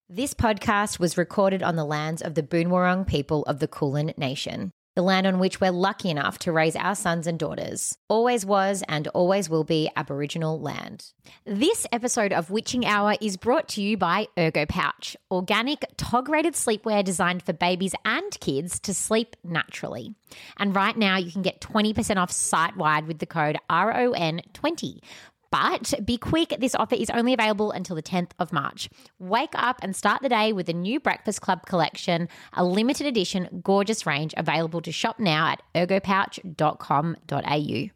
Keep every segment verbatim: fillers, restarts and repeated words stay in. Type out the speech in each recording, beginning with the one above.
This podcast was recorded on the lands of the Boonwurrung people of the Kulin Nation, the land on which we're lucky enough to raise our sons and daughters. Always was and always will be Aboriginal land. This episode of Witching Hour is brought to you by Ergo Pouch, organic tog-rated sleepwear designed for babies and kids to sleep naturally. And right now you can get twenty percent off site-wide with the code R O N twenty. But be quick, this offer is only available until the tenth of March. Wake up and start the day with the new Breakfast Club collection, a limited edition gorgeous range available to shop now at ergo pouch dot com dot a u.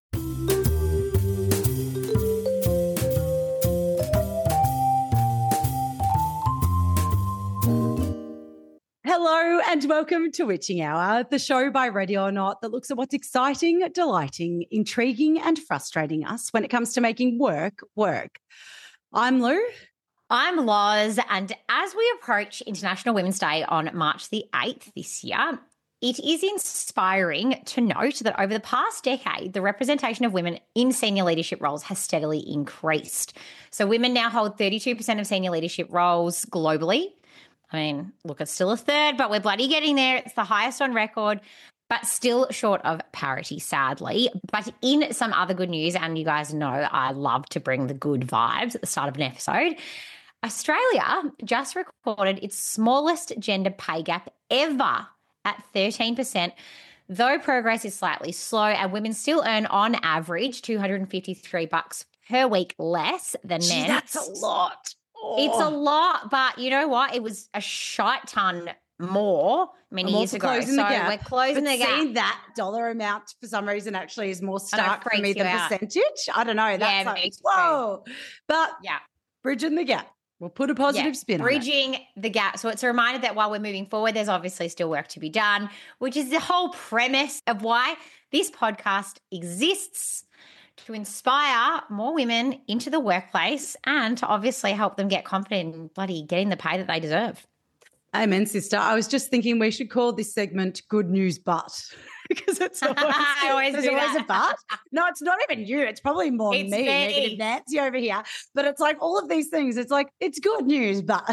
Hello and welcome to Witching Hour, the show by Ready or Not that looks at what's exciting, delighting, intriguing and frustrating us when it comes to making work work. I'm Lou. I'm Loz, and as we approach International Women's Day on March the eighth this year, it is inspiring to note that over the past decade, the representation of women in senior leadership roles has steadily increased. So women now hold thirty-two percent of senior leadership roles globally. I mean, look, it's still a third, but we're bloody getting there. It's the highest on record, but still short of parity, sadly. But in some other good news, and you guys know I love to bring the good vibes at the start of an episode, Australia just recorded its smallest gender pay gap ever at thirteen percent. Though progress is slightly slow and women still earn on average two hundred fifty-three bucks per week less than Gee, men. that's a lot. Oh. It's a lot, but you know what? It was a shite ton more many I'm years ago. Closing so the gap. we're closing but the gap. Seeing that dollar amount for some reason actually is more stark for me than out. percentage. I don't know. That's yeah, like, whoa. But yeah, bridging the gap. We'll put a positive yeah. spin on Bridging it. the gap. So it's a reminder that while we're moving forward, there's obviously still work to be done, which is the whole premise of why this podcast exists, to inspire more women into the workplace and to obviously help them get confident in bloody getting the pay that they deserve. Amen, sister. I was just thinking we should call this segment Good News But because it's always, I always there's do always that. a but. No, it's not even you. It's probably more It's me, me. negative Nancy over here. But it's like all of these things. It's like, it's good news, but.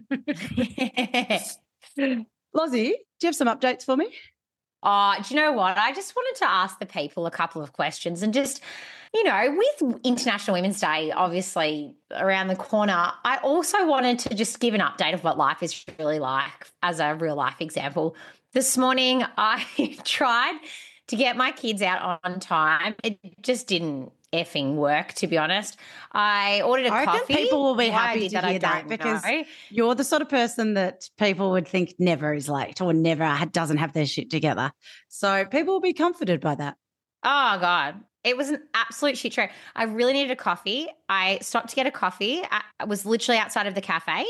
Lozzie, do you have some updates for me? Oh, do you know what? I just wanted to ask the people a couple of questions and just, you know, with International Women's Day obviously around the corner, I also wanted to just give an update of what life is really like as a real life example. This morning I tried to get my kids out on time. It just didn't effing work, to be honest. I ordered a I reckon coffee. people will be Why I happy did to that, I hear that don't because know. you're the sort of person that people would think never is late or never ha- doesn't have their shit together. So people will be comforted by that. Oh, God. It was an absolute shit show. I really needed a coffee. I stopped to get a coffee. I was literally outside of the cafe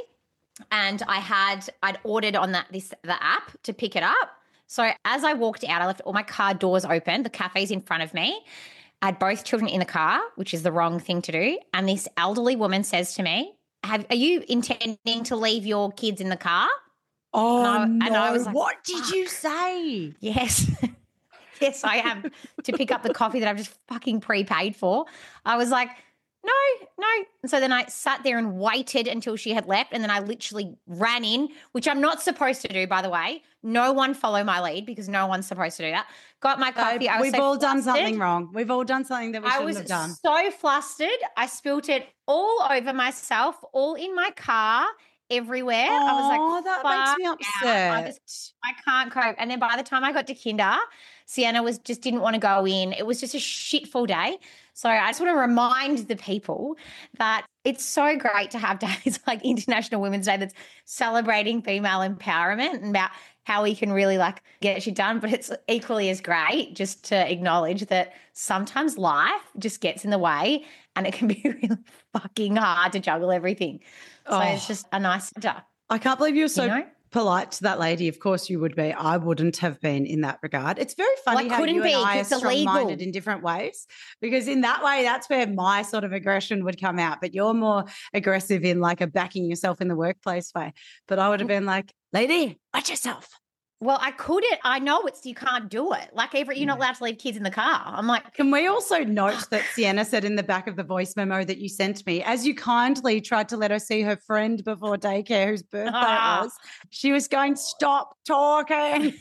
and I had, I'd ordered on that this the app to pick it up. So as I walked out, I left all my car doors open. The cafe's in front of me. I had both children in the car, which is the wrong thing to do. And this elderly woman says to me, Have, are you intending to leave your kids in the car? Oh, and I, no. And I was like, what did Fuck. you say? Yes. Yes, I am, to pick up the coffee that I've just fucking prepaid for. I was like, no, no. And so then I sat there and waited until she had left, and then I literally ran in, which I'm not supposed to do, by the way. No one follow my lead because no one's supposed to do that. Got my coffee. Uh, I was we've so all done flustered. something wrong. We've all done something that we I shouldn't was have done. so flustered. I spilt it all over myself, all in my car, everywhere. Oh, I was like, that "Fuck makes me out. upset. I, just, I can't cope. And then by the time I got to kinder, Sienna was just didn't want to go in. It was just a shitful day. So I just want to remind the people that it's so great to have days like International Women's Day that's celebrating female empowerment and about how we can really like get shit done. But it's equally as great just to acknowledge that sometimes life just gets in the way and it can be really fucking hard to juggle everything. So Oh. it's just a nice center. I can't believe you're so You know? polite to that lady. Of course you would be. I wouldn't have been in that regard. It's very funny Well, I how couldn't you be, and I are 'cause it's illegal. strong-minded in different ways, because in that way, that's where my sort of aggression would come out. But you're more aggressive in like a backing yourself in the workplace way. But I would have been like, lady, watch yourself. Well, I couldn't. I know it's you can't do it. Like every you're not allowed to leave kids in the car. I'm like, can we also note that Sienna said in the back of the voice memo that you sent me, as you kindly tried to let her see her friend before daycare whose birthday it was, she was going, stop talking.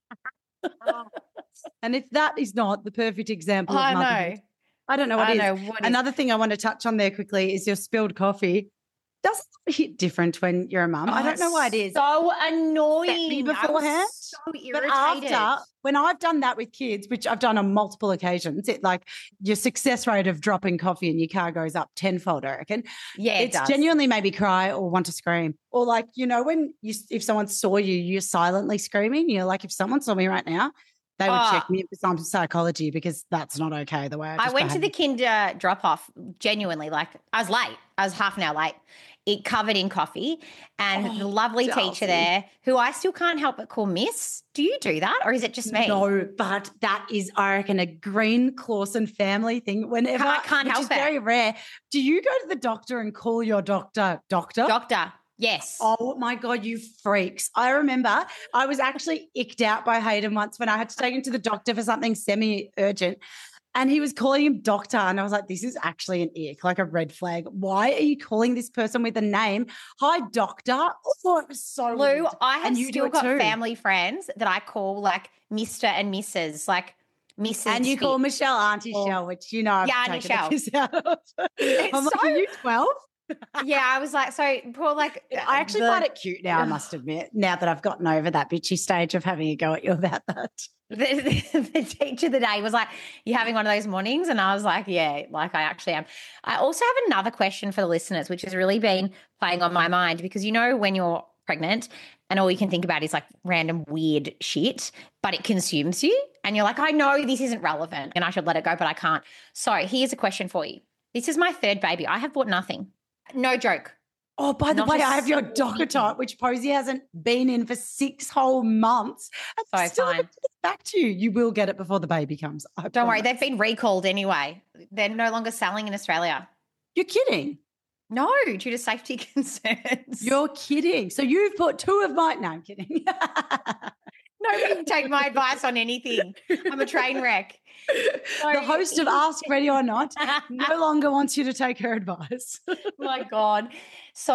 And if that is not the perfect example of I motherhood, know. I don't know what I is. know what is. Another thing I want to touch on there quickly is your spilled coffee. Doesn't it hit different when you're a mum? Oh, I don't know why it is. So annoying. Me I was beforehand. so But irritated. after, when I've done that with kids, which I've done on multiple occasions, it like your success rate of dropping coffee in your car goes up tenfold, I reckon. Yeah, it it's does. genuinely made me cry or want to scream. Or like, you know, when you if someone saw you, you're silently screaming. You're like, if someone saw me right now, they would Oh. check me for some psychology because that's not okay the way I I just went to the behave. kinder drop off genuinely, like I was late. I was half an hour late. It covered in coffee, and Oh, the lovely Darcy. teacher there, who I still can't help but call Miss. Do you do that, or is it just me? No, but that is, I reckon, a Green Clawson family thing. Whenever I can't which help is it. very rare. Do you go to the doctor and call your doctor doctor? Doctor, yes. Oh my God, you freaks. I remember I was actually icked out by Hayden once when I had to take him to the doctor for something semi-urgent. And he was calling him doctor. And I was like, this is actually an ick, like a red flag. Why are you calling this person with a name? Hi, doctor. Oh, it was so Lou, weird. I have And you do still it got too. family friends that I call like Mister and Missus Like Missus And you call Spitz. Michelle Auntie Or- Shell, which you know I've Yeah, Auntie taken the Shell. piss out of. I'm like, so- are you twelve? Yeah, I was like, so poor, like, I actually the- find it cute now, I must admit, now that I've gotten over that bitchy stage of having a go at you about that. The, the, the teacher of the day was like, you having one of those mornings? And I was like, yeah, like I actually am. I also have another question for the listeners, which has really been playing on my mind because, you know, when you're pregnant and all you can think about is like random weird shit, but it consumes you and you're like, I know this isn't relevant and I should let it go, but I can't. So here's a question for you. This is my third baby. I have bought nothing. No joke. Oh, by the Not way, a I have your single docker thing. type, which Posey hasn't been in for six whole months. And So still fine. haven't given it back to you. You will get it before the baby comes. I Don't worry. promise. They've been recalled anyway. They're no longer selling in Australia. You're kidding. No, due to safety concerns. You're kidding. So you've put two of my, no, I'm kidding. Nobody can take my advice on anything. I'm a train wreck. The host of Ask Ready or Not no longer wants you to take her advice. My God. So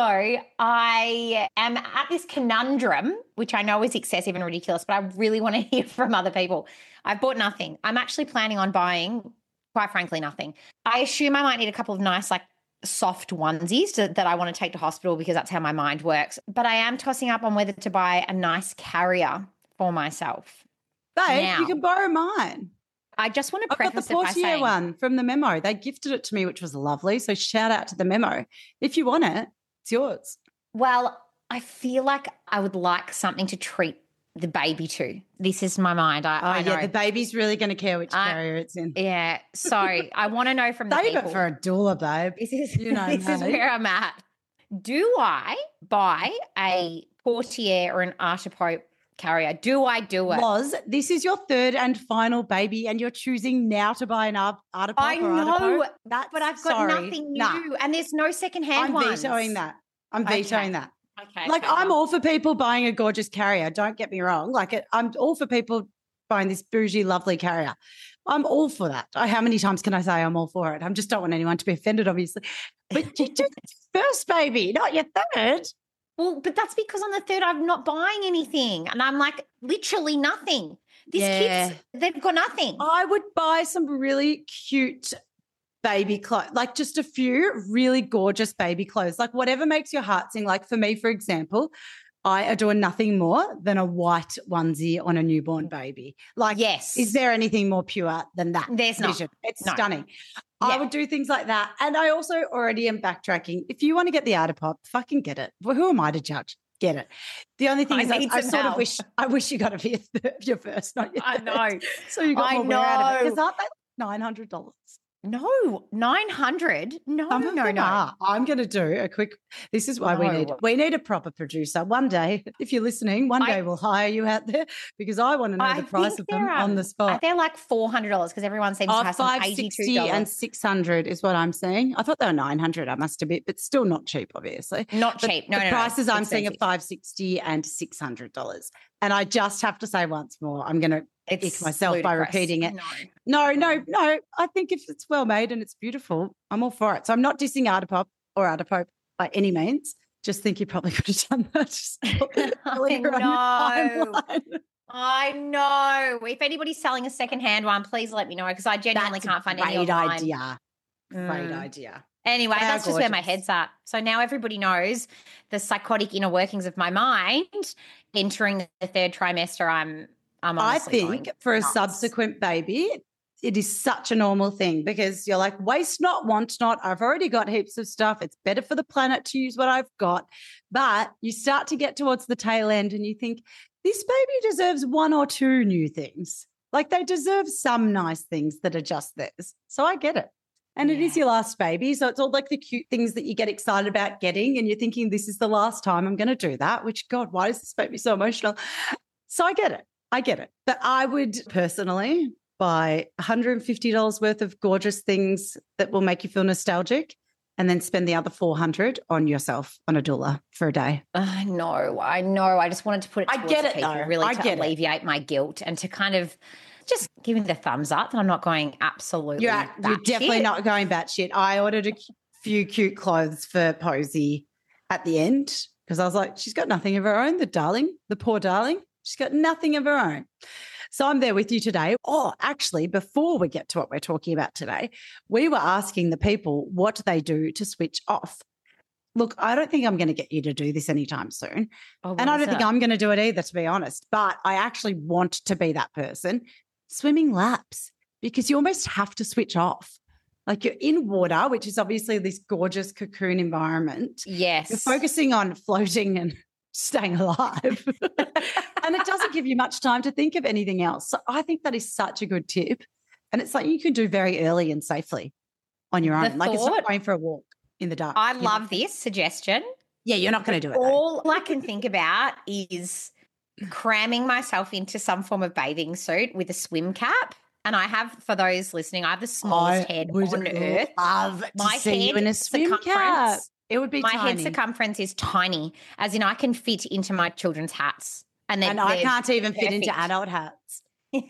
I am at this conundrum, which I know is excessive and ridiculous, but I really want to hear from other people. I've bought nothing. I'm actually planning on buying, quite frankly, nothing. I assume I might need a couple of nice, like, soft onesies to, that I want to take to hospital because that's how my mind works. But I am tossing up on whether to buy a nice carrier for myself. Babe, Now- you can borrow mine. I just want to I've got the preface it by Portier saying, one from the memo. They gifted it to me, which was lovely. So shout out to the memo. If you want it, it's yours. well, I feel like I would like something to treat the baby to. This is my mind. I, Oh, I know. yeah, the baby's really going to care which I- carrier it's in. Yeah. So I want to know from the Save people. it for a doula, babe. This is, you know this is me. where I'm at. Do I buy a Portier or an Artipope carrier? Do I do it? Loz, this is your third and final baby, and you're choosing now to buy an Art- Artipop I or know, Artipope? That's, but I've got sorry. nothing new, Nah, and there's no secondhand I'm ones. vetoing that. I'm Okay. vetoing that. Okay. Like, okay, I'm well, all for people buying a gorgeous carrier. Don't get me wrong. Like, it, I'm all for people buying this bougie, lovely carrier. I'm all for that. I, how many times can I say I'm all for it? I just don't want anyone to be offended, obviously. But you do the first baby, not your third. Well, but that's because on the third I'm not buying anything, and I'm like literally nothing. These Yeah. kids, they've got nothing. I would buy some really cute baby clothes, like just a few really gorgeous baby clothes, like whatever makes your heart sing. Like for me, for example, I adore nothing more than a white onesie on a newborn baby. Like, Yes. is there anything more pure than that? There's not. vision? It's No. stunning. Yeah. I would do things like that. And I also already am backtracking. If you want to get the Artipop, fucking get it. Well, who am I to judge? Get it. The only thing I is, I, need I some sort of help. wish I wish you got to be your first, not your I third. know. So you got I more wear out of it. know. Because aren't they nine hundred dollars? No, nine hundred. No, Some of no, them no. are. I'm going to do a quick. This is why we No. need we need a proper producer. One day, if you're listening, one day I- we'll hire you out there because I want to know I the price think of them they're, on um, the spot. They're like four hundred dollars because everyone seems Oh, to have some five eighty-two sixty dollars. and six hundred is what I'm seeing. I thought they were nine hundred. I must admit, but still not cheap, obviously. Not But cheap. No, the no, no. prices I'm seeing are Expensive. five sixty and six hundred dollars. And I just have to say once more, I'm going to ick myself ludicrous. by repeating it. No. no, no, no. I think if it's well made and it's beautiful, I'm all for it. So I'm not dissing Artipop or Artipope by any means. Just think you probably could have done that. Just I know. I know. If anybody's selling a secondhand one, please let me know because I genuinely That's can't find a any great online. idea. Mm. Great idea. Anyway, They are that's just where my gorgeous. head's at. So now everybody knows the psychotic inner workings of my mind. Entering the third trimester, I'm I'm I honestly think going for a nuts. subsequent baby, it is such a normal thing because you're like, waste not, want not. I've already got heaps of stuff. It's better for the planet to use what I've got. But you start to get towards the tail end and you think, this baby deserves one or two new things. Like they deserve some nice things that are just theirs. So I get it. And Yeah. it is your last baby. So it's all like the cute things that you get excited about getting. And you're thinking, this is the last time I'm going to do that, which, God, why does this make me so emotional? So I get it. I get it. But I would personally buy one hundred fifty dollars worth of gorgeous things that will make you feel nostalgic and then spend the other four hundred dollars on yourself, on a doula for a day. I know. I know. I just wanted to put it I towards get the it, people, though. really I to get it. alleviate my guilt and to kind of just give me the thumbs up that I'm not going absolutely You're, you're definitely batshit. not going batshit. I ordered a few cute clothes for Posey at the end because I was like, she's got nothing of her own, the darling, the poor darling. She's got nothing of her own. So I'm there with you today. Oh, actually, before we get to what we're talking about today, we were asking the people what they do to switch off. Look, I don't think I'm going to get you to do this anytime soon. Oh, and I what don't is think it? I'm going to do it either, to be honest. But I actually want to be that person. Swimming laps, because you almost have to switch off. Like you're in water, which is obviously this gorgeous cocoon environment. Yes. You're focusing on floating and staying alive. And it doesn't give you much time to think of anything else. So I think that is such a good tip. And it's something you can do very early and safely on your The own. Like it's not thought- going for a walk in the dark. I you know? love this suggestion. Yeah, you're not going to do it. though. All I can think about is cramming myself into some form of bathing suit with a swim cap. And I have, for those listening, I have the smallest I head would on earth. love to My see you head in a swim cap. circumference- It would be My tiny. head circumference is tiny, as in I can fit into my children's hats. And, and I they're can't even fit into perfect. adult hats.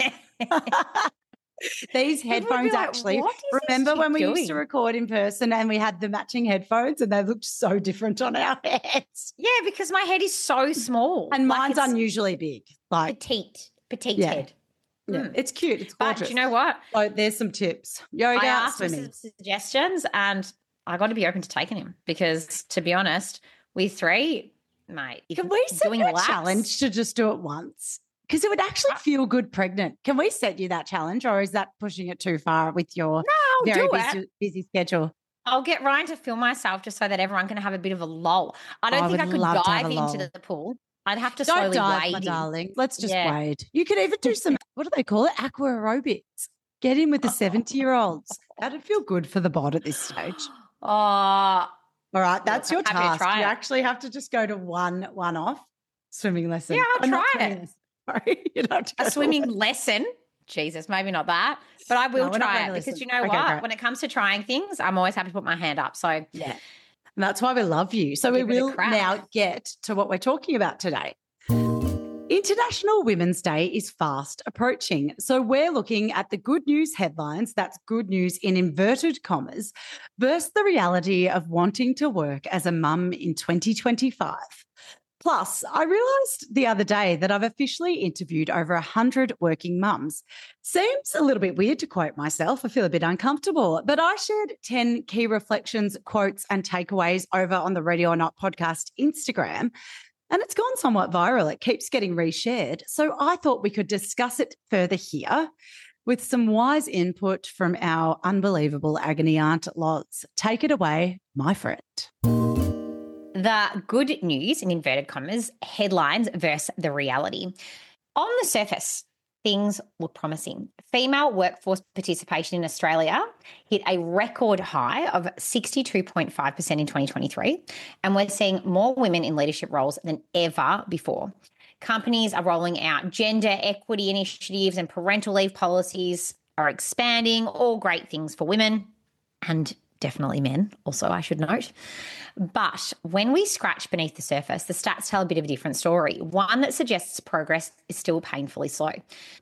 These People would be headphones like, actually, "What is this remember chick when we used to doing?" record in person and we had the matching headphones and they looked so different on our heads? Yeah, because my head is so small. And Like, mine's it's unusually big. Like, petite, petite Yeah. head. yeah, Mm. it's cute. It's But gorgeous. do you know what? So there's some tips. Yoga, I asked for swimming. some suggestions and I got to be open to taking him because, to be honest, we three, mate, if Can we set doing you a laps- challenge to just do it once? Because it would actually feel good pregnant. Can we set you that challenge or is that pushing it too far with your I'll very do busy, it. busy schedule? I'll get Ryan to film myself just so that everyone can have a bit of a lull. I don't I think I would could love to have dive a into lull. the pool. I'd have to Don't slowly dive, wade my in. darling. Let's just Yeah. wade. You could even do some, what do they call it? Aqua aerobics. Get in with the seventy-year-olds. That'd feel good for the bod at this stage. Oh, All right, that's I'm your happy to task. try You it. actually have to just go to one one off swimming lesson. Yeah, I'll Oh, not try swimming it. lesson. Sorry, you don't have to go a to swimming one. lesson. Jesus, maybe not that, but I will No, we're not try going it to because listen. you know Okay, what? great. When it comes to trying things, I'm always happy to put my hand up. So Yeah. And that's why we love you. So we Give it a will crack. now get to what we're talking about today. International Women's Day is fast approaching. So we're looking at the good news headlines, that's good news in inverted commas, versus the reality of wanting to work as a mum in twenty twenty-five. Plus, I realised the other day that I've officially interviewed over one hundred working mums. Seems a little bit weird to quote myself. I feel a bit uncomfortable, but I shared ten key reflections, quotes, and takeaways over on the Ready or Not podcast Instagram. And it's gone somewhat viral. It keeps getting reshared. So I thought we could discuss it further here with some wise input from our unbelievable agony aunt, Loz. Take it away, my friend. the good news, in inverted commas, headlines versus the reality. On the surface, things look promising. Female workforce participation in Australia hit a record high of sixty-two point five percent in twenty twenty-three, and we're seeing more women in leadership roles than ever before. Companies are rolling out gender equity initiatives and parental leave policies are expanding, all great things for women. And definitely men also, I should note. But when we scratch beneath the surface, the stats tell a bit of a different story, one that suggests progress is still painfully slow.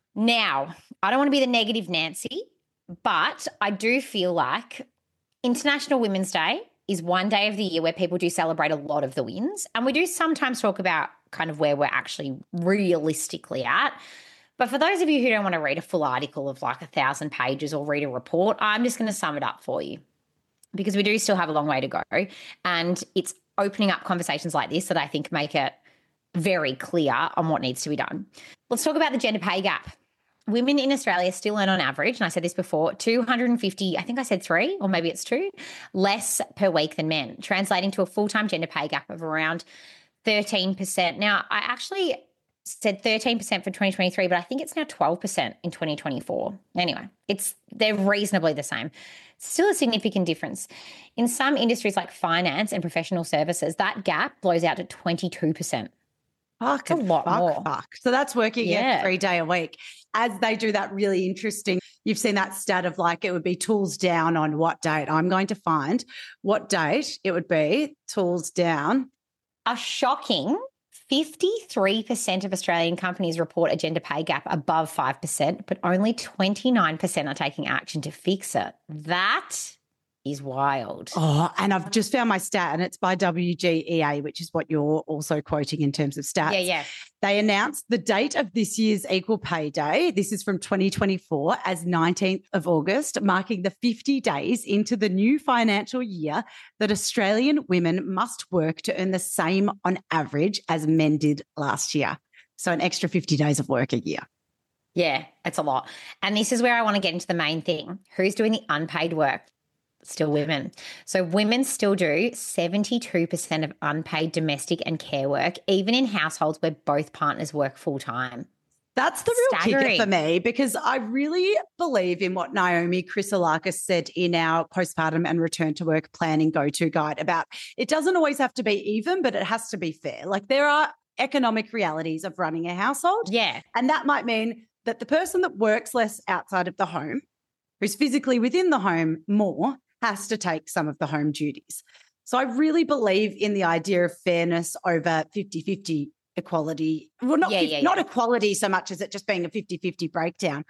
Now, I don't want to be the negative Nancy, but I do feel like International Women's Day is one day of the year where people do celebrate a lot of the wins. And we do sometimes talk about kind of where we're actually realistically at. But for those of you who don't want to read a full article of like a thousand pages or read a report, I'm just going to sum it up for you, because we do still have a long way to go. And it's opening up conversations like this that I think make it very clear on what needs to be done. Let's talk about the gender pay gap. Women in Australia still earn on average, and I said this before, two hundred fifty, I think I said three, or maybe it's two, less per week than men, translating to a full-time gender pay gap of around thirteen percent. Now, I actually said thirteen percent for twenty twenty-three, but I think it's now twelve percent in twenty twenty-four. Anyway, it's they're reasonably the same. Still a significant difference. In some industries like finance and professional services, that gap blows out to twenty-two percent. Fuck, a lot fuck, more. Fuck. So that's working Yeah. a three day a week. As they do that really interesting, you've seen that stat of like it would be tools down on what date. I'm going to find what date it would be, tools down. A shocking fifty-three percent of Australian companies report a gender pay gap above five percent, but only twenty-nine percent are taking action to fix it. That is wild. Oh, and I've just found my stat, and it's by W G E A, which is what you're also quoting in terms of stats. Yeah, yeah. They announced the date of this year's Equal Pay Day. This is from twenty twenty-four as nineteenth of August, marking the fifty days into the new financial year that Australian women must work to earn the same on average as men did last year. So an extra fifty days of work a year. Yeah, it's a lot. And this is where I want to get into the main thing. Who's doing the unpaid work? Still women. So women still do seventy-two percent of unpaid domestic and care work, even in households where both partners work full time. That's the real Staggering. kicker for me, because I really believe in what Naomi Chrysolakis said in our postpartum and return to work planning go-to guide about it doesn't always have to be even, but it has to be fair. Like there are economic realities of running a household. Yeah. And that might mean that the person that works less outside of the home, who's physically within the home more, has to take some of the home duties. So I really believe in the idea of fairness over fifty-fifty equality. Well, not, Yeah, fifty, yeah, not yeah. equality so much as it just being a fifty-fifty breakdown.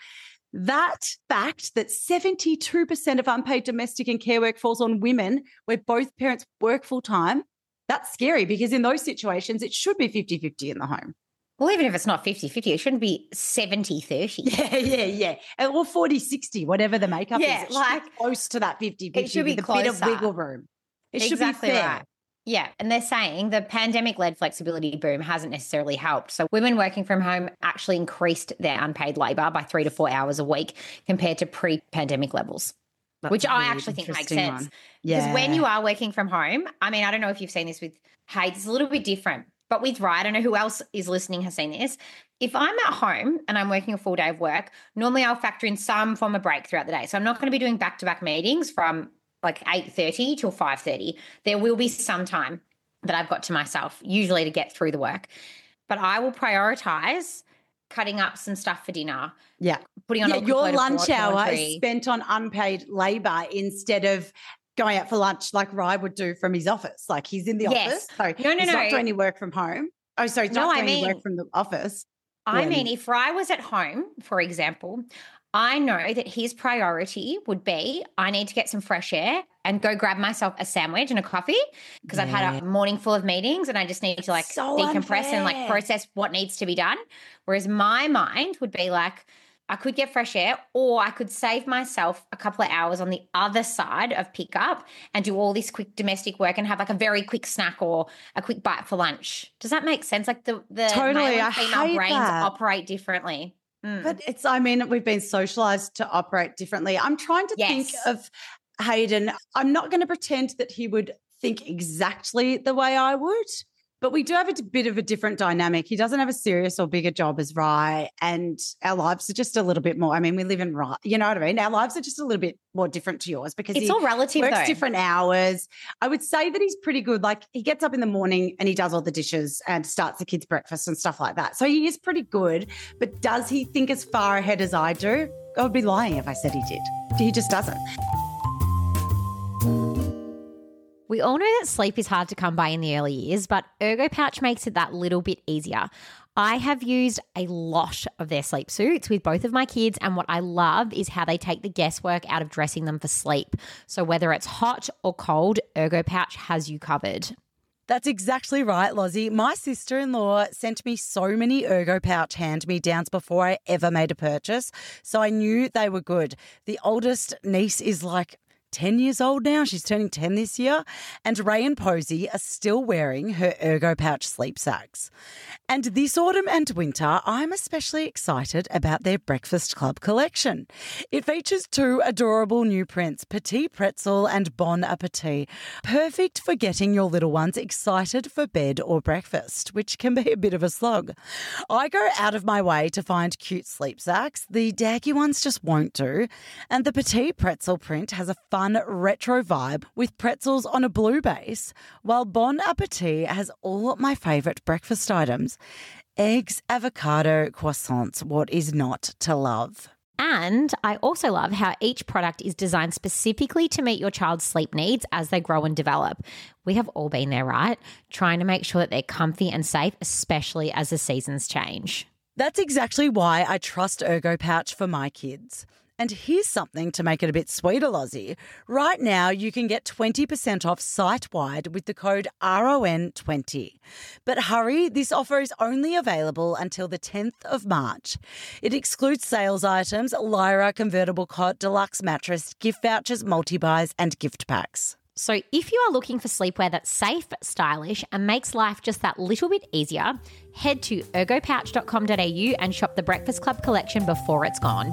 That fact that seventy-two percent of unpaid domestic and care work falls on women where both parents work full-time, that's scary, because in those situations, it should be fifty-fifty in the home. Well, even if it's not fifty-fifty, it shouldn't be seventy-thirty. Yeah, yeah, yeah. And- Or forty-sixty, whatever the makeup Yeah, is. It like- should be close to that fifty-fifty. It should be with a bit of closer. wiggle room. It Exactly should be fair. right. Yeah. And they're saying the pandemic-led flexibility boom hasn't necessarily helped. So women working from home actually increased their unpaid labour by three to four hours a week compared to pre-pandemic levels. That's Which a I really actually think makes interesting sense. one. Because Yeah. when you are working from home, I mean, I don't know if you've seen this with Hayes, it's a little bit different. But with Rye, I don't know who else is listening has seen this. If I'm at home and I'm working a full day of work, normally I'll factor in some form of break throughout the day. So I'm not going to be doing back-to-back meetings from like eight thirty till five thirty. There will be some time that I've got to myself, usually to get through the work. But I will prioritise cutting up some stuff for dinner, Yeah. putting on Yeah, a quick your load of lunch hour laundry. is spent on unpaid labour instead of going out for lunch like Rye would do from his office. Like he's in the Yes. office. So No, no, he's no. not doing any work from home. Oh, sorry, he's No, not I doing any mean- work from the office. I when- mean, if Rye was at home, for example, I know that his priority would be I need to get some fresh air and go grab myself a sandwich and a coffee because I've had a morning full of meetings and I just need to like So decompress and like unfair. process what needs to be done. Whereas my mind would be like, I could get fresh air or I could save myself a couple of hours on the other side of pickup and do all this quick domestic work and have like a very quick snack or a quick bite for lunch. Does that make sense? Like the, the Totally, male I and female hate brains that. operate differently. Mm. But it's, I mean, we've been socialized to operate differently. I'm trying to think Yes. of Hayden. I'm not going to pretend that he would think exactly the way I would, but we do have a d- bit of a different dynamic. He doesn't have a serious or bigger job as Rye, and our lives are just a little bit more. I mean, we live in Rye, you know what I mean? Our lives are just a little bit more different to yours because It's he all relative works though. different hours. I would say that he's pretty good. Like he gets up in the morning and he does all the dishes and starts the kids' breakfast and stuff like that. So he is pretty good. But does he think as far ahead as I do? I would be lying if I said he did. He just doesn't. We all know that sleep is hard to come by in the early years, but Ergo Pouch makes it that little bit easier. I have used a lot of their sleep suits with both of my kids, and what I love is how they take the guesswork out of dressing them for sleep. So whether it's hot or cold, Ergo Pouch has you covered. That's exactly right, Lozzie. My sister-in-law sent me so many Ergo Pouch hand-me-downs before I ever made a purchase, so I knew they were good. The oldest niece is like ten years old now. She's turning ten this year. And Ray and Posey are still wearing her Ergo Pouch sleep sacks. And this autumn and winter, I'm especially excited about their Breakfast Club collection. It features two adorable new prints, Petit Pretzel and Bon Appetit. Perfect for getting your little ones excited for bed or breakfast, which can be a bit of a slog. I go out of my way to find cute sleep sacks. The daggy ones just won't do. And the Petit Pretzel print has a fun Fun retro vibe with pretzels on a blue base, while Bon Appetit has all my favourite breakfast items. Eggs, avocado, croissants, what is not to love? And I also love how each product is designed specifically to meet your child's sleep needs as they grow and develop. We have all been there, right? Trying to make sure that they're comfy and safe, especially as the seasons change. That's exactly why I trust Ergo Pouch for my kids. And here's something to make it a bit sweeter, Lozzie. Right now, you can get twenty percent off site-wide with the code R O N twenty. But hurry, this offer is only available until the tenth of March. It excludes sales items, Lyra convertible cot, deluxe mattress, gift vouchers, multi-buys and gift packs. So if you are looking for sleepwear that's safe, stylish and makes life just that little bit easier, head to ergo pouch dot com dot a u and shop the Breakfast Club collection before it's gone.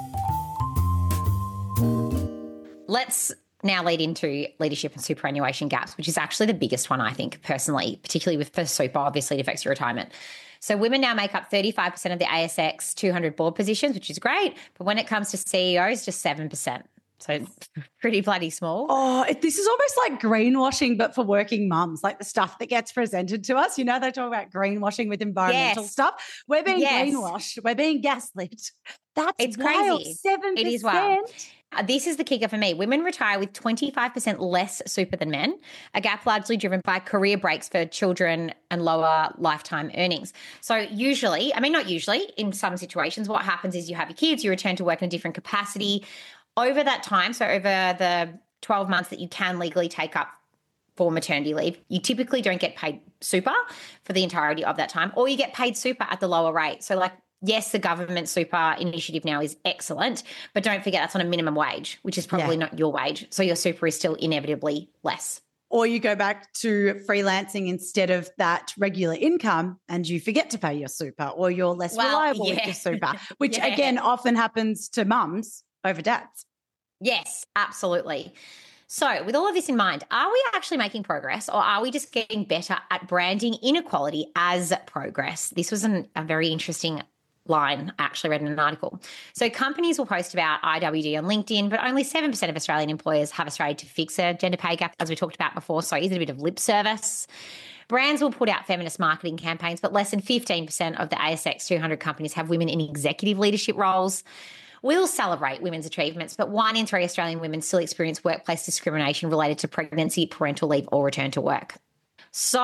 Let's now lead into leadership and superannuation gaps, which is actually the biggest one, I think, personally, particularly with for super, obviously it affects your retirement. So women now make up thirty-five percent of the A S X two hundred board positions, which is great. But when it comes to C E Os, just seven percent. So pretty bloody small. Oh, this is almost like greenwashing, but for working mums, like the stuff that gets presented to us. You know, they talk about greenwashing with environmental yes. stuff. We're being yes. greenwashed. We're being gaslit. That's it's wild. crazy. seven percent. It is wild. Uh, this is the kicker for me. Women retire with twenty-five percent less super than men, a gap largely driven by career breaks for children and lower lifetime earnings. So usually, I mean, not usually, in some situations, what happens is you have your kids, you return to work in a different capacity. Over that time, so over the twelve months that you can legally take up for maternity leave, you typically don't get paid super for the entirety of that time, or you get paid super at the lower rate. So like, yes, the government super initiative now is excellent, but don't forget that's on a minimum wage, which is probably yeah. not your wage. So your super is still inevitably less. Or you go back to freelancing instead of that regular income and you forget to pay your super, or you're less well, reliable yeah. with your super, which yeah. again often happens to mums over dads. Yes, absolutely. So with all of this in mind, are we actually making progress, or are we just getting better at branding inequality as progress? This was an, a very interesting line I actually read in an article. So companies will post about I W D on LinkedIn, but only seven percent of Australian employers have a strategy to fix a gender pay gap, as we talked about before. So is it a bit of lip service? Brands will put out feminist marketing campaigns, but less than fifteen percent of the A S X two hundred companies have women in executive leadership roles. We'll celebrate women's achievements, but one in three Australian women still experience workplace discrimination related to pregnancy, parental leave, or return to work. So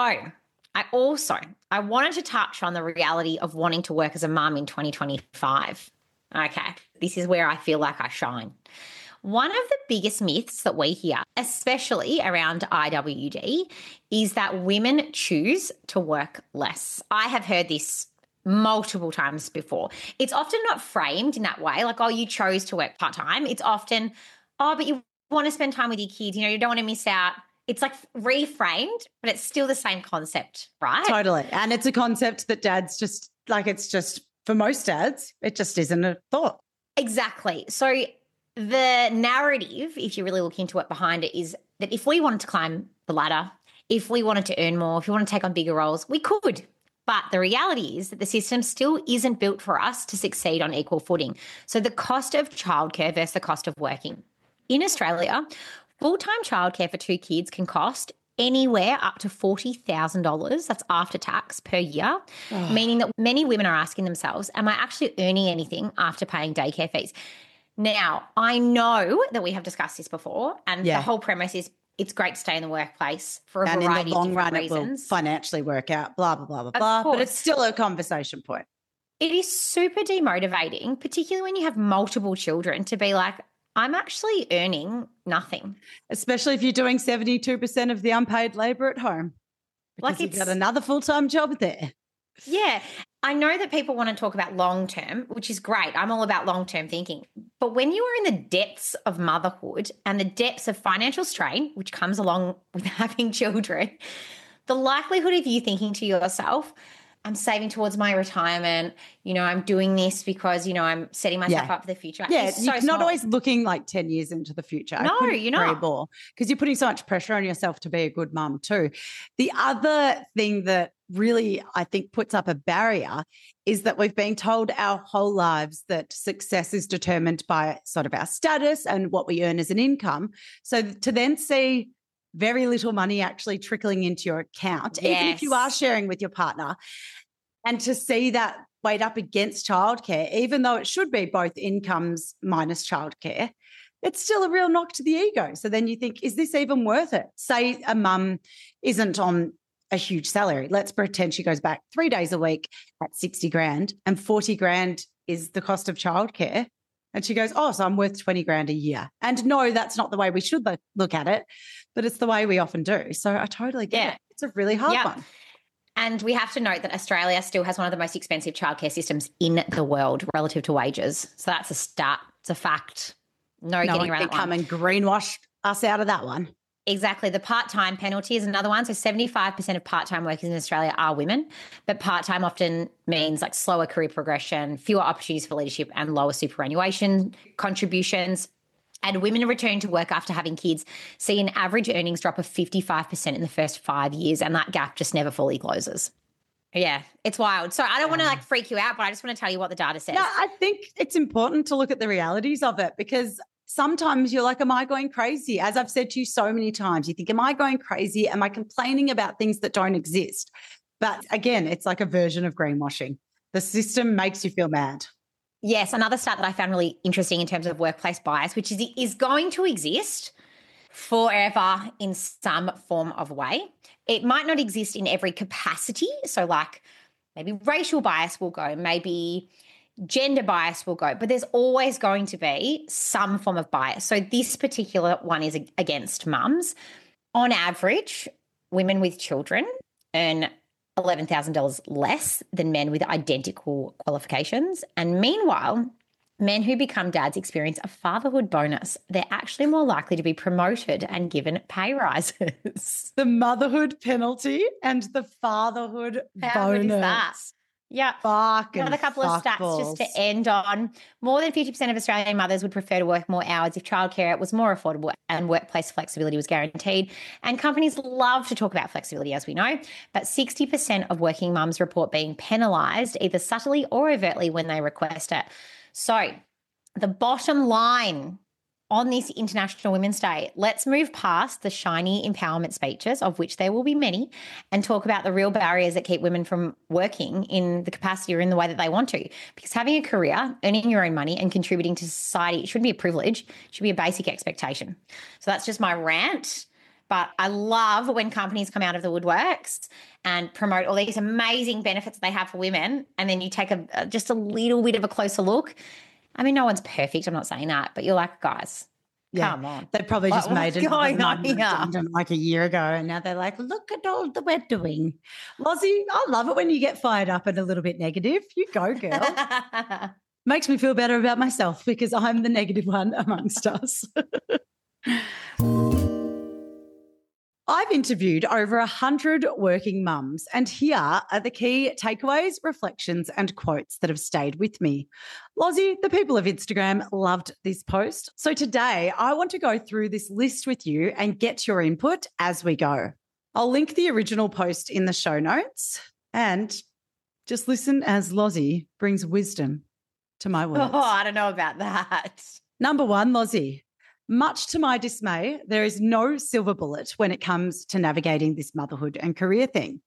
I also, I wanted to touch on the reality of wanting to work as a mum in twenty twenty-five. Okay, this is where I feel like I shine. One of the biggest myths that we hear, especially around I W D, is that women choose to work less. I have heard this multiple times before. It's often not framed in that way, like, oh, you chose to work part-time. It's often, oh, but you want to spend time with your kids, you know, you don't want to miss out. It's like reframed, but it's still the same concept, right? Totally. And it's a concept that dads just, like, it's just, for most dads, it just isn't a thought. Exactly. So the narrative, if you really look into it behind it, is that if we wanted to climb the ladder, if we wanted to earn more, if we want to take on bigger roles, we could. But the reality is that the system still isn't built for us to succeed on equal footing. So the cost of childcare versus the cost of working. In Australia, full-time childcare for two kids can cost anywhere up to forty thousand dollars, that's after tax, per year, oh. meaning that many women are asking themselves, am I actually earning anything after paying daycare fees? Now, I know that we have discussed this before, and yeah. the whole premise is it's great to stay in the workplace for a and variety in the long of run, reasons. it will financially work out, blah, blah, blah, blah, Of blah. But it's course. still a conversation point. It is super demotivating, particularly when you have multiple children, to be like, I'm actually earning nothing. Especially if you're doing seventy-two percent of the unpaid labour at home. Because Like you've got it's- another full-time job there. Yeah. I know that people want to talk about long term, which is great. I'm all about long term thinking. But when you are in the depths of motherhood and the depths of financial strain, which comes along with having children, the likelihood of you thinking to yourself, I'm saving towards my retirement, you know, I'm doing this because, you know, I'm setting myself Yeah. up for the future. Yeah, is so you're not small. always looking like ten years into the future. I No, couldn't you're agree not. more, because you're putting so much pressure on yourself to be a good mum too. The other thing that really, I think, puts up a barrier is that we've been told our whole lives that success is determined by sort of our status and what we earn as an income. So to then see very little money actually trickling into your account, even if you are Yes. sharing with your partner, and to see that weighed up against childcare, even though it should be both incomes minus childcare, it's still a real knock to the ego. So then you think, is this even worth it? Say a mum isn't on a huge salary. Let's pretend she goes back three days a week at sixty grand and forty grand is the cost of childcare. And she goes, oh, so I'm worth twenty grand a year. And no, that's not the way we should look, look at it, but it's the way we often do. So I totally get Yeah. it. It's a really hard Yeah. one. And we have to note that Australia still has one of the most expensive childcare systems in the world relative to wages. So that's a stat. It's a fact. No, No getting one around can that come one. and greenwash us out of that one. Exactly. The part-time penalty is another one. So seventy-five percent of part-time workers in Australia are women, but part-time often means like slower career progression, fewer opportunities for leadership, and lower superannuation contributions. And women return to work after having kids see an average earnings drop of fifty-five percent in the first five years, and that gap just never fully closes. Yeah, it's wild. So I don't want to like freak you out, but I just want to tell you what the data says. No, I think it's important to look at the realities of it, because sometimes you're like, am I going crazy? As I've said to you so many times, you think, am I going crazy? Am I complaining about things that don't exist? But again, it's like a version of greenwashing. The system makes you feel mad. Yes, another stat that I found really interesting in terms of workplace bias, which is is going to exist forever in some form of way. It might not exist in every capacity. So like maybe racial bias will go, maybe gender bias will go, but there's always going to be some form of bias. So this particular one is against mums. On average, women with children earn eleven thousand dollars less than men with identical qualifications. And meanwhile, men who become dads experience a fatherhood bonus. They're actually more likely to be promoted and given pay rises. The motherhood penalty and the fatherhood How bonus. good is that? Yeah. Fuck Another and couple of fuck stats balls. just to end on. More than fifty percent of Australian mothers would prefer to work more hours if childcare was more affordable and workplace flexibility was guaranteed. And companies love to talk about flexibility, as we know, but sixty percent of working mums report being penalised either subtly or overtly when they request it. So the bottom line on this International Women's Day, let's move past the shiny empowerment speeches, of which there will be many, and talk about the real barriers that keep women from working in the capacity or in the way that they want to. Because having a career, earning your own money and contributing to society, it shouldn't be a privilege, it should be a basic expectation. So that's just my rant. But I love when companies come out of the woodworks and promote all these amazing benefits they have for women, and then you take a just a little bit of a closer look. I mean, no one's perfect. I'm not saying that, but you're like, guys, Yeah. come on. They probably What- just made what's it going on here? like a year ago, and now they're like, look at all that we're doing. Lozzie, I love it when you get fired up and a little bit negative. You go, girl. Makes me feel better about myself because I'm the negative one amongst us. I've interviewed over one hundred working mums, and here are the key takeaways, reflections, and quotes that have stayed with me. Lozzie, the people of Instagram loved this post. So today I want to go through this list with you and get your input as we go. I'll link the original post in the show notes, and just listen as Lozzie brings wisdom to my words. Oh, I don't know about that. Number one, Lozzie. Much to my dismay, there is no silver bullet when it comes to navigating this motherhood and career thing.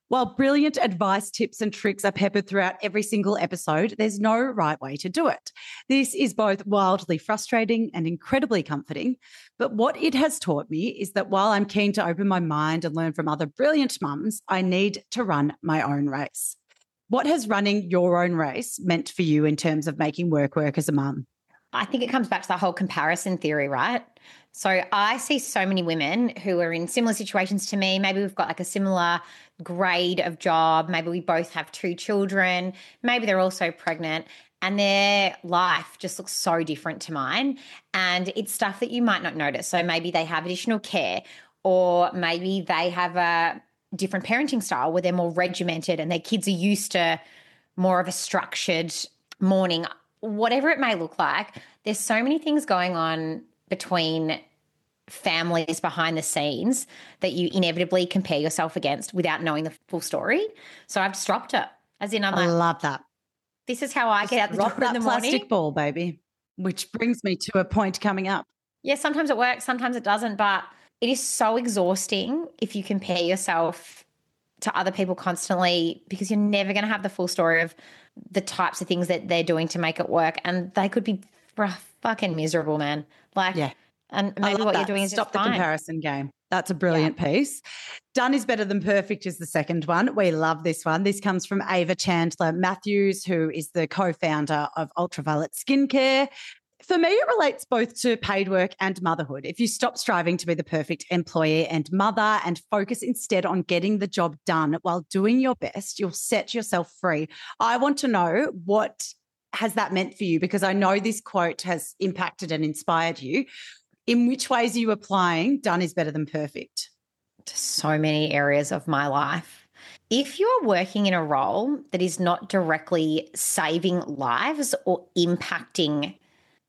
While brilliant advice, tips, and tricks are peppered throughout every single episode, there's no right way to do it. This is both wildly frustrating and incredibly comforting. But what it has taught me is that while I'm keen to open my mind and learn from other brilliant mums, I need to run my own race. What has running your own race meant for you in terms of making work work as a mum? I think it comes back to the whole comparison theory, right? So I see so many women who are in similar situations to me. Maybe we've got like a similar grade of job. Maybe we both have two children. Maybe they're also pregnant and their life just looks so different to mine. And it's stuff that you might not notice. So maybe they have additional care, or maybe they have a different parenting style where they're more regimented and their kids are used to more of a structured morning. Whatever it may look like, there's so many things going on between families behind the scenes that you inevitably compare yourself against without knowing the full story. So I've just dropped it. As in, I'm I like, love that. This is how I Just get out the drop door in that the plastic morning. ball, baby. Which brings me to a point coming up. Yeah, sometimes it works, sometimes it doesn't, but it is so exhausting if you compare yourself to other people constantly, because you're never going to have the full story of the types of things that they're doing to make it work, and they could be fucking miserable, man. Like, Yeah. and maybe what that. you're doing is stop just the fine. comparison game. That's a brilliant yeah. piece. Done is better than perfect is the second one. We love this one. This comes from Ava Chandler Matthews, who is the co-founder of Ultraviolet Skincare. For me, it relates both to paid work and motherhood. If you stop striving to be the perfect employee and mother and focus instead on getting the job done while doing your best, you'll set yourself free. I want to know, what has that meant for you? Because I know this quote has impacted and inspired you. In which ways are you applying done is better than perfect? To so many areas of my life. If you're working in a role that is not directly saving lives or impacting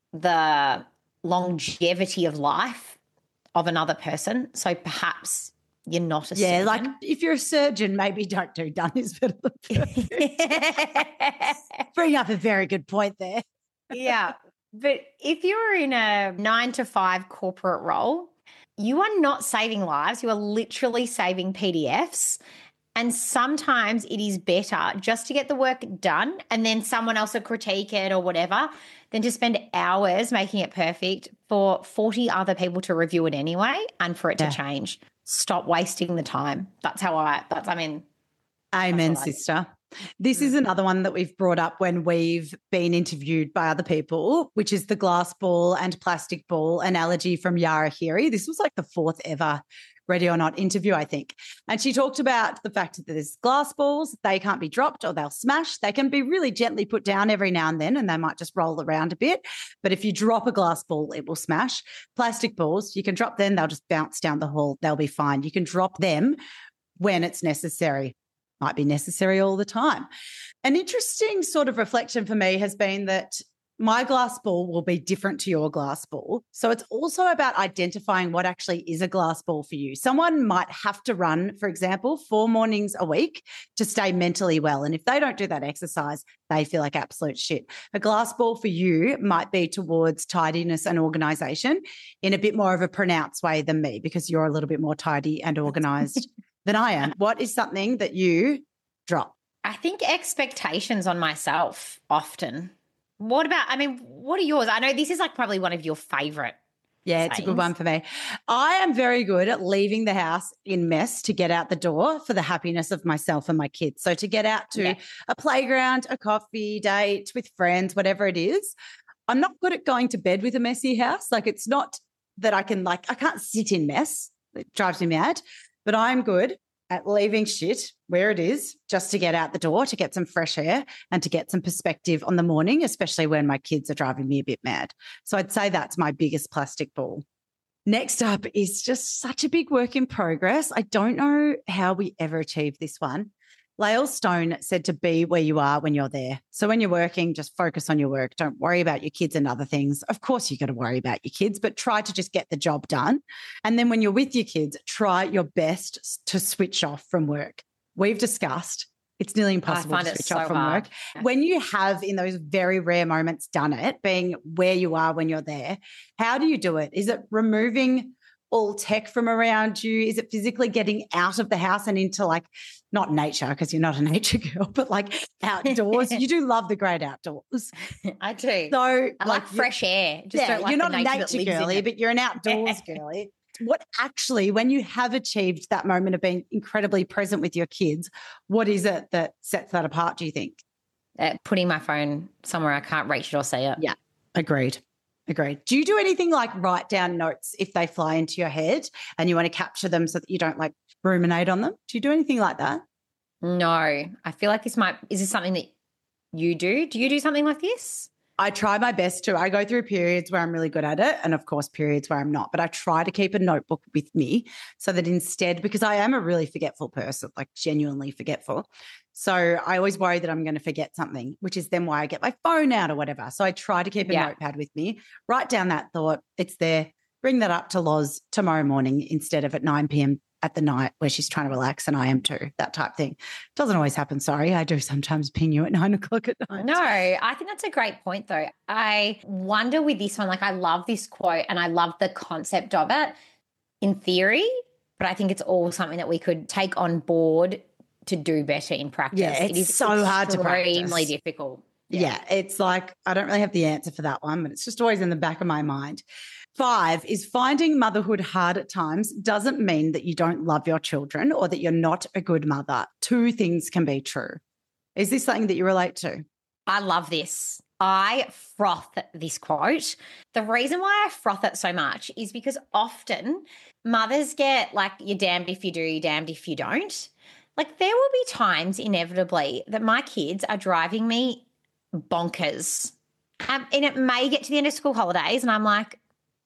the longevity of life of another person, so perhaps you're not a yeah, surgeon. like if you're a surgeon, maybe don't do done is better than perfect. Bring up a very good point there. Yeah. But if you're in a nine to five corporate role, you are not saving lives. You are literally saving P D Fs. And sometimes it is better just to get the work done and then someone else will critique it or whatever than to spend hours making it perfect for forty other people to review it anyway and for it yeah. to change. Stop wasting the time. That's how I, that's, I mean. Amen, sister. This is another one that we've brought up when we've been interviewed by other people, which is the glass ball and plastic ball analogy from Yara Hiri. This was like the fourth ever Ready or Not interview, I think. And she talked about the fact that there's glass balls, they can't be dropped or they'll smash. They can be really gently put down every now and then and they might just roll around a bit. But if you drop a glass ball, it will smash. Plastic balls, you can drop them, they'll just bounce down the hall. They'll be fine. You can drop them when it's necessary. Might be necessary all the time. An interesting sort of reflection for me has been that my glass ball will be different to your glass ball. So it's also about identifying what actually is a glass ball for you. Someone might have to run, for example, four mornings a week to stay mentally well. And if they don't do that exercise, they feel like absolute shit. A glass ball for you might be towards tidiness and organisation in a bit more of a pronounced way than me, because you're a little bit more tidy and organised than I am. What is something that you drop? I think expectations on myself often. What about, I mean, what are yours? I know this is like probably one of your favourite. Yeah, sayings. It's a good one for me. I am very good at leaving the house in mess to get out the door for the happiness of myself and my kids. So to get out to yeah. a playground, a coffee date with friends, whatever it is. I'm not good at going to bed with a messy house. Like, it's not that I can, like, I can't sit in mess. It drives me mad. But I'm good at leaving shit where it is just to get out the door, to get some fresh air and to get some perspective on the morning, especially when my kids are driving me a bit mad. So I'd say that's my biggest plastic ball. Next up is just such a big work in progress. I don't know how we ever achieve this one. Lael Stone said to be where you are when you're there. So when you're working, just focus on your work. Don't worry about your kids and other things. Of course, you got to worry about your kids, but try to just get the job done. And then when you're with your kids, try your best to switch off from work. We've discussed it's nearly impossible to switch off so from hard. work. Yeah. When you have, in those very rare moments, done it, being where you are when you're there, how do you do it? Is it removing all tech from around you? Is it physically getting out of the house and into like, not nature because you're not a nature girl, but like outdoors? You do love the great outdoors. I do. So I like, like fresh air. Just yeah, don't like you're the not a nature, nature that lives in girly, it. but you're an outdoors girly. What actually, when you have achieved that moment of being incredibly present with your kids, what is it that sets that apart, do you think? Uh, putting my phone somewhere I can't reach it or see it. Yeah, agreed. Agreed. Do you do anything like write down notes if they fly into your head and you want to capture them so that you don't like ruminate on them? Do you do anything like that? No, I feel like this might, is this something that you do? Do you do something like this? I try my best to. I go through periods where I'm really good at it and, of course, periods where I'm not. But I try to keep a notebook with me so that instead, because I am a really forgetful person, like genuinely forgetful. So I always worry that I'm going to forget something, which is then why I get my phone out or whatever. So I try to keep a Yeah. notepad with me, write down that thought. It's there. Bring that up to Loz tomorrow morning instead of at nine p.m. at the night where she's trying to relax and I am too, that type thing. Doesn't always happen, sorry. I do sometimes ping you at nine o'clock at night. No, I think that's a great point though. I wonder with this one, like I love this quote and I love the concept of it in theory, but I think it's all something that we could take on board to do better in practice. Yeah, it's it is so hard to practice. Extremely difficult. Yeah. yeah, it's like I don't really have the answer for that one, but it's just always in the back of my mind. Five is finding motherhood hard at times doesn't mean that you don't love your children or that you're not a good mother. Two things can be true. Is this something that you relate to? I love this. I froth this quote. The reason why I froth it so much is because often mothers get like, you're damned if you do, you're damned if you don't. Like there will be times inevitably that my kids are driving me bonkers. Um, and it may get to the end of school holidays and I'm like,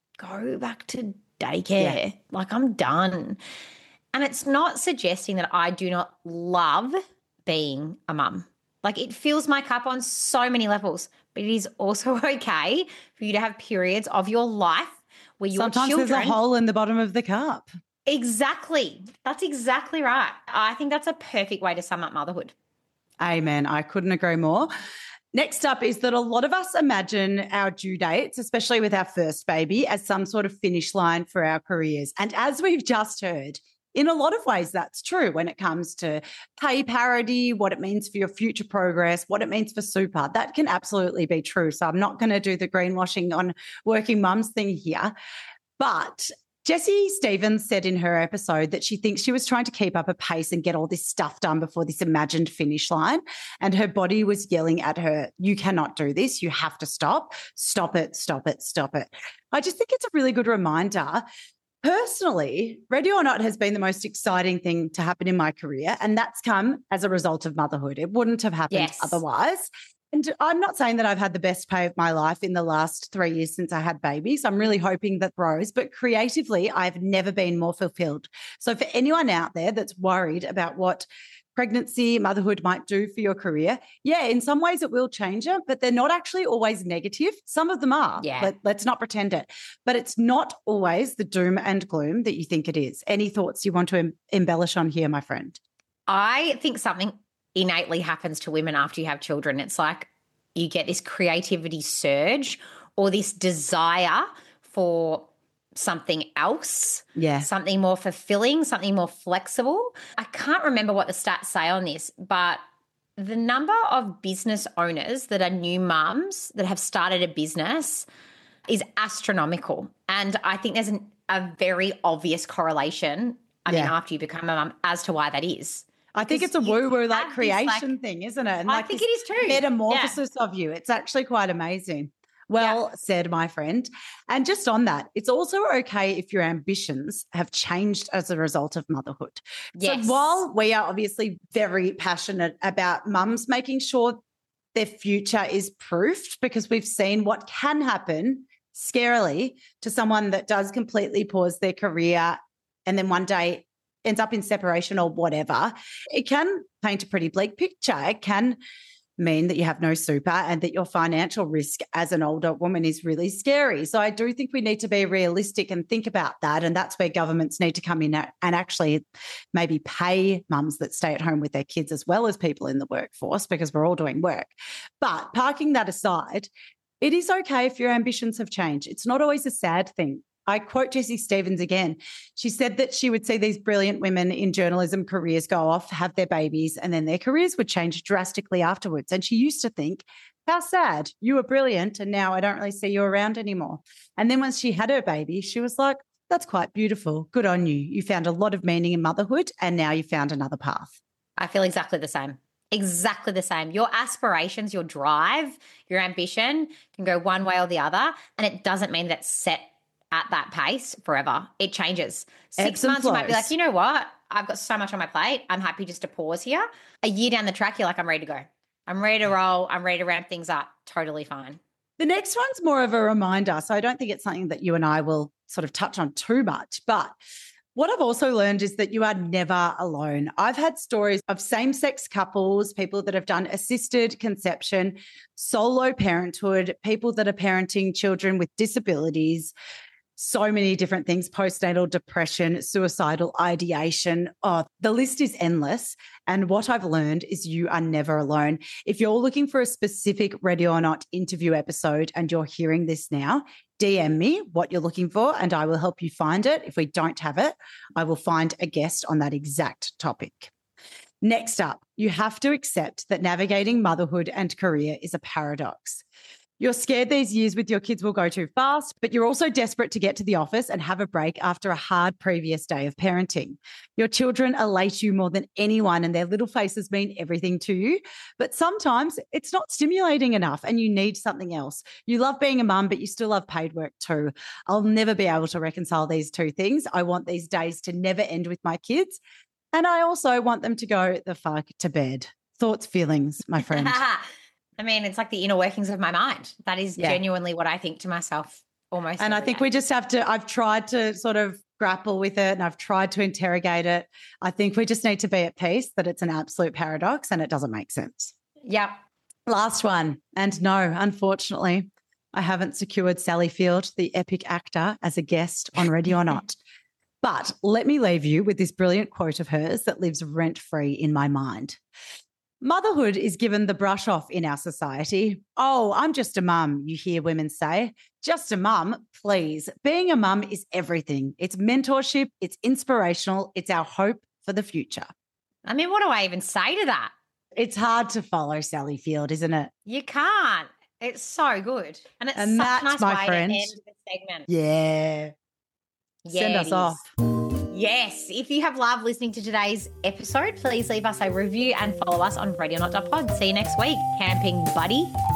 go back to daycare. Yeah. Like I'm done. And it's not suggesting that I do not love being a mum. Like it fills my cup on so many levels, but it is also okay for you to have periods of your life where your Sometimes children. Sometimes there's a hole in the bottom of the cup. Exactly. That's exactly right. I think that's a perfect way to sum up motherhood. Amen. I couldn't agree more. Next up is that a lot of us imagine our due dates, especially with our first baby, as some sort of finish line for our careers. And as we've just heard, in a lot of ways, that's true when it comes to pay parity, what it means for your future progress, what it means for super. That can absolutely be true. So I'm not going to do the greenwashing on working mums thing here. But Jessie Stevens said in her episode that she thinks she was trying to keep up a pace and get all this stuff done before this imagined finish line. And her body was yelling at her, you cannot do this. You have to stop. Stop it, stop it, stop it. I just think it's a really good reminder. Personally, Ready or Not has been the most exciting thing to happen in my career. And that's come as a result of motherhood. It wouldn't have happened yes. otherwise. And I'm not saying that I've had the best pay of my life in the last three years since I had babies. I'm really hoping that grows, but creatively, I've never been more fulfilled. So for anyone out there that's worried about what pregnancy, motherhood might do for your career, yeah, in some ways it will change it, but they're not actually always negative. Some of them are. Yeah. Let, let's not pretend it. But it's not always the doom and gloom that you think it is. Any thoughts you want to em- embellish on here, my friend? I think something innately happens to women after you have children. It's like you get this creativity surge or this desire for something else, yeah, something more fulfilling, something more flexible. I can't remember what the stats say on this, but the number of business owners that are new mums that have started a business is astronomical. And I think there's an, a very obvious correlation, I yeah. mean, after you become a mum as to why that is. I think it's a woo-woo like creation like, thing, isn't it? And I like think it is too. Metamorphosis yeah. of you. It's actually quite amazing. Well yeah. said, my friend. And just on that, it's also okay if your ambitions have changed as a result of motherhood. Yes. So while we are obviously very passionate about mums making sure their future is proofed, because we've seen what can happen scarily to someone that does completely pause their career and then one day ends up in separation or whatever, it can paint a pretty bleak picture. It can mean that you have no super and that your financial risk as an older woman is really scary. So I do think we need to be realistic and think about that. And that's where governments need to come in and actually maybe pay mums that stay at home with their kids as well as people in the workforce, because we're all doing work. But parking that aside, it is okay if your ambitions have changed. It's not always a sad thing. I quote Jessie Stevens again. She said that she would see these brilliant women in journalism careers go off, have their babies, and then their careers would change drastically afterwards. And she used to think, how sad. You were brilliant, and now I don't really see you around anymore. And then once she had her baby, she was like, that's quite beautiful. Good on you. You found a lot of meaning in motherhood, and now you found another path. I feel exactly the same. Exactly the same. Your aspirations, your drive, your ambition can go one way or the other, and it doesn't mean that it's set at that pace forever. It changes. Six months, you might be like, you know what? I've got so much on my plate. I'm happy just to pause here. A year down the track, you're like, I'm ready to go. I'm ready to roll. I'm ready to ramp things up. Totally fine. The next one's more of a reminder. So I don't think it's something that you and I will sort of touch on too much. But what I've also learned is that you are never alone. I've had stories of same-sex couples, people that have done assisted conception, solo parenthood, people that are parenting children with disabilities, so many different things, postnatal depression, suicidal ideation. Oh, the list is endless. And what I've learned is you are never alone. If you're looking for a specific Ready or Not interview episode and you're hearing this now, D M me what you're looking for and I will help you find it. If we don't have it, I will find a guest on that exact topic. Next up, you have to accept that navigating motherhood and career is a paradox. You're scared these years with your kids will go too fast, but you're also desperate to get to the office and have a break after a hard previous day of parenting. Your children elate you more than anyone and their little faces mean everything to you. But sometimes it's not stimulating enough and you need something else. You love being a mum, but you still love paid work too. I'll never be able to reconcile these two things. I want these days to never end with my kids. And I also want them to go the fuck to bed. Thoughts, feelings, my friend. I mean, it's like the inner workings of my mind. That is yeah. genuinely what I think to myself almost. And I think day. we just have to, I've tried to sort of grapple with it and I've tried to interrogate it. I think we just need to be at peace that it's an absolute paradox and it doesn't make sense. Yep. Last one. And no, unfortunately, I haven't secured Sally Field, the epic actor, as a guest on Ready or Not. But let me leave you with this brilliant quote of hers that lives rent-free in my mind. Motherhood is given the brush off in our society. Oh, I'm just a mum, you hear women say. Just a mum, please. Being a mum is everything. It's mentorship, it's inspirational, it's our hope for the future. I mean, what do I even say to that? It's hard to follow Sally Field, isn't it? You can't. It's so good. And it's and such that's a nice my way friend. to end the segment. Yeah. yeah Send us off. Yes. If you have loved listening to today's episode, please leave us a review and follow us on radio not dot pod. See you next week. Camping buddy.